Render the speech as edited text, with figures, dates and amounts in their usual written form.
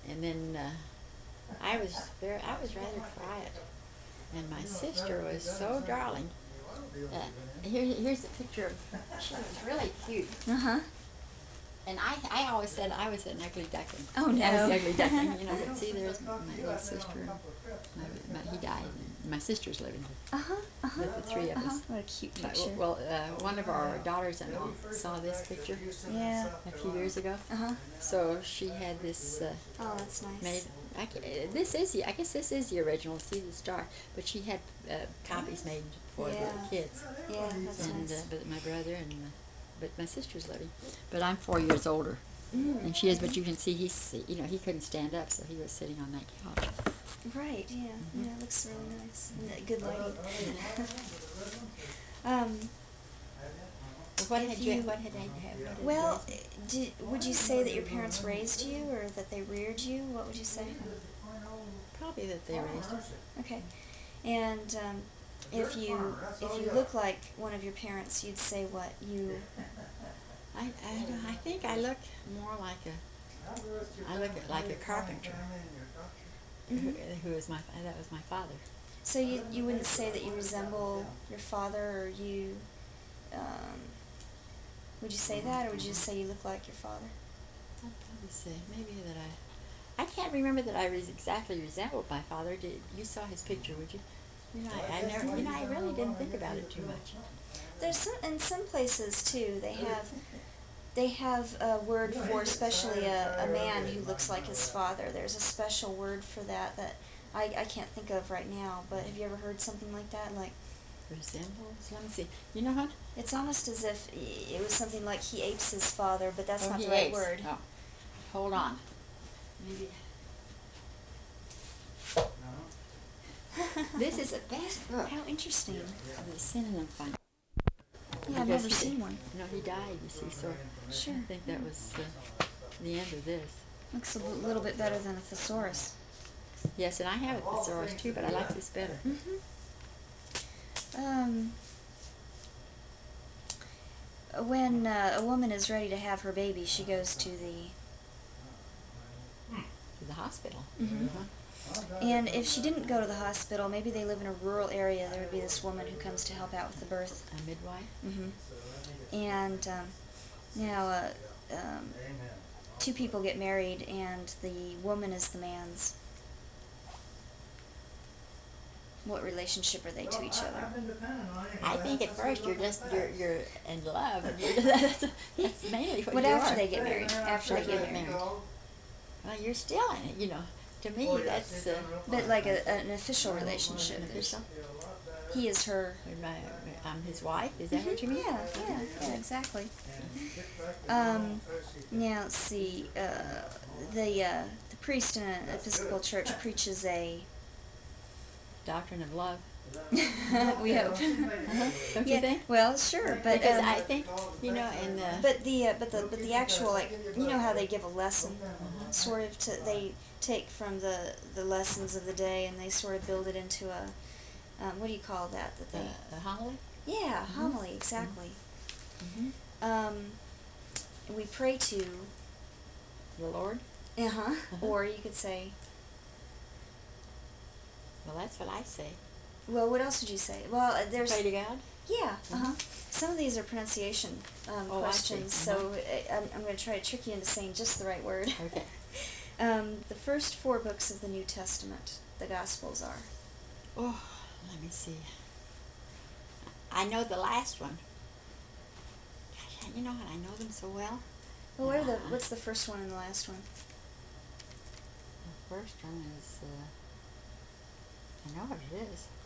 And then I was rather quiet, and my sister was so darling. Here's a picture of. She was really cute. And I always said I was an ugly duckling. Oh, no. I was the ugly duckling, but see, there's my little sister. He died, and my sister's living with the three of us. What a cute picture. Well, one of our daughters-in-law saw this picture. Yeah. A few years ago. So she had this. Oh, that's nice. Made. I guess this is the original. See the star, but she had copies made for the kids. Yeah, that's nice. But my brother but my sister's living. But I'm 4 years older, and she is. But you can see he couldn't stand up, so he was sitting on that couch. Right. Yeah. Yeah. It looks really nice. And good lighting. What had I Well, would you say that your parents raised you, or that they reared you? What would you say? Probably that they raised us. Okay. And if you look like one of your parents, you'd say what? I think I look more like a carpenter. Who was that was my father. So you wouldn't say that you resemble your father, or you. Would you say that, or would you just say you look like your father? I'd probably say maybe that I can't remember that I exactly resembled my father. You saw his picture, would you? I never. I really didn't think about it too much. There's in some places too. They have a word for, especially a man who looks like his father. There's a special word for that I can't think of right now. But have you ever heard something like that? Like resembles? Let me see. You know what? It's almost as if it was something like he apes his father, but that's not the right apes. word. Oh. Hold on. Maybe. This is the best book. How interesting. The synonym fund. Yeah, I've never seen one. No, he died, you see, so sure. I think that was the end of this. Looks a little bit better than a thesaurus. Yes, and I have a thesaurus too, but I like this better. When a woman is ready to have her baby, she goes to the hospital. And if she didn't go to the hospital, maybe they live in a rural area, there would be this woman who comes to help out with the birth. A midwife? And now two people get married, and the woman is the man's. What relationship are they to each other? I think at first you're in love. That's mainly what you after are. they get married? After they get married. Well, you're still in it, To me, that's... but like an official relationship. Official? He is her... I'm his wife? Is that what you mean? Yeah, exactly. Now, let's see. The priest in an Episcopal church preaches a... doctrine of love. We hope. Don't you think? Well, sure, but because I think and but the actual, like, how they give a lesson, sort of they take from the lessons of the day, and they sort of build it into a what do you call that they a homily? Yeah, homily, exactly. We pray to the Lord. Or you could say. Well, that's what I say. Well, what else would you say? Well, there's... Pray to God? Yeah, Some of these are pronunciation questions, so I'm going to try to trick you into saying just the right word. Okay. The first 4 books of the New Testament, the Gospels, are? Oh, let me see. I know the last one. Gosh, you know what? I know them so well. Well, what's the first one and the last one? The first one is... I know what it is.